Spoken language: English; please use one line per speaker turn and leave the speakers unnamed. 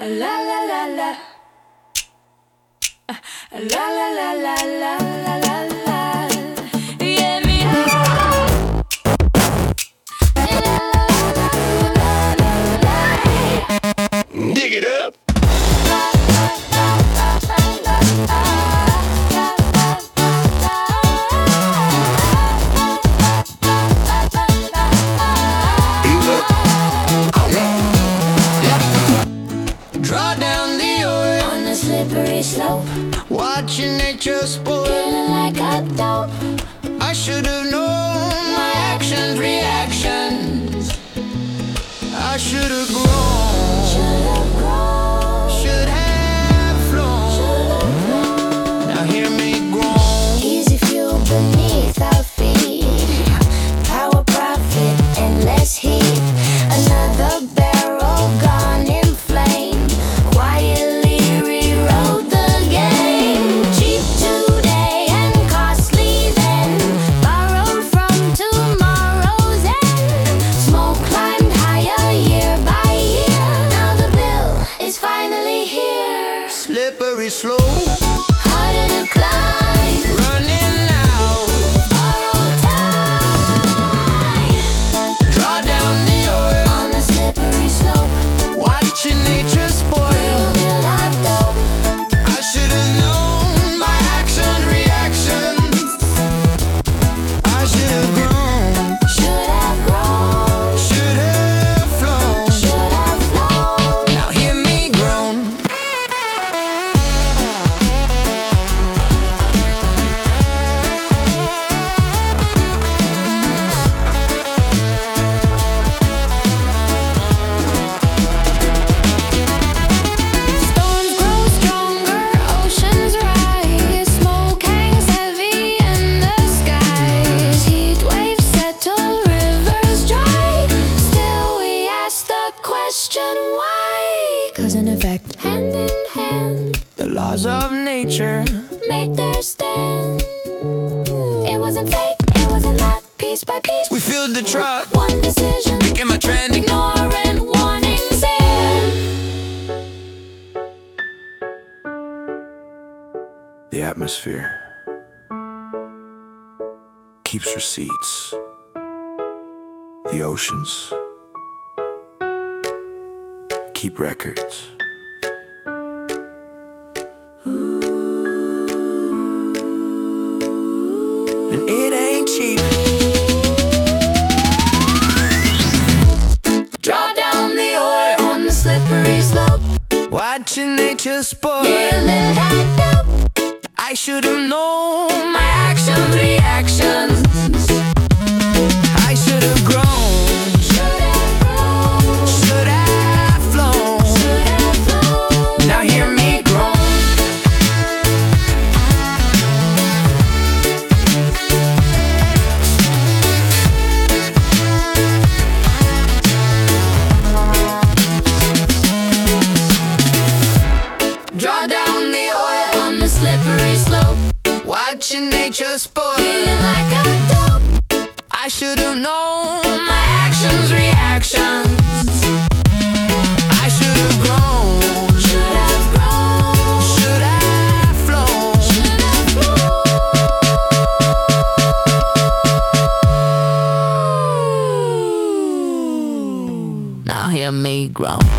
La la la la. La la la la la la la la. Yeah, me.
Dig it up. Draw down the oil
On the slippery slope,
watching nature spoil.
feeling like a dope.
I should have known my actions, reactions. I should have grown,
Should've grown,
should have flown.
should've flown.
Now hear me groan.
Easy fuel beneath our feet. Power, profit, and less heat. Another barrel gone in flame. Quietly rewrote the game. Cheap today and costly then. Borrowed from tomorrow's end. Smoke climbed higher year by year. Now the bill is finally here.
Slippery slope,
Harder to climb.
running out.
Borrowed time.
Draw down the oil,
On the slippery slope,
watching nature spoil.
feel like dope.
I should have known my actions, reactions. I should have grown,
Should have grown,
should have flown.
should have flown.
Now hear me groan.
Storms grow stronger, oceans rise. Smoke hangs heavy in the skies. Heat waves settle, rivers dry. Still we ask the question why. Cause in effect, hand in hand,
The laws of nature,
made their stand. It wasn't fake, it wasn't that. Piece by piece,
we filled the truck,
one decision,
became a trend.
ignoring warnings and
The atmosphere keeps receipts. The oceans keep records.
And it ain't cheap.
draw down the oil on the slippery slope.
Watching nature spoil.
Feeling like dope.
I should have known my actions, reactions. I should have grown,
Should have grown,
should have flown.
should have flown.
Now hear me groan. Draw down the oil
On the slippery slope,
watching nature spoil.
feeling like a dope.
I should have known my actions, reactions. I should have grown,
Should have grown,
should have flown.
should have flown.
Now hear me groan.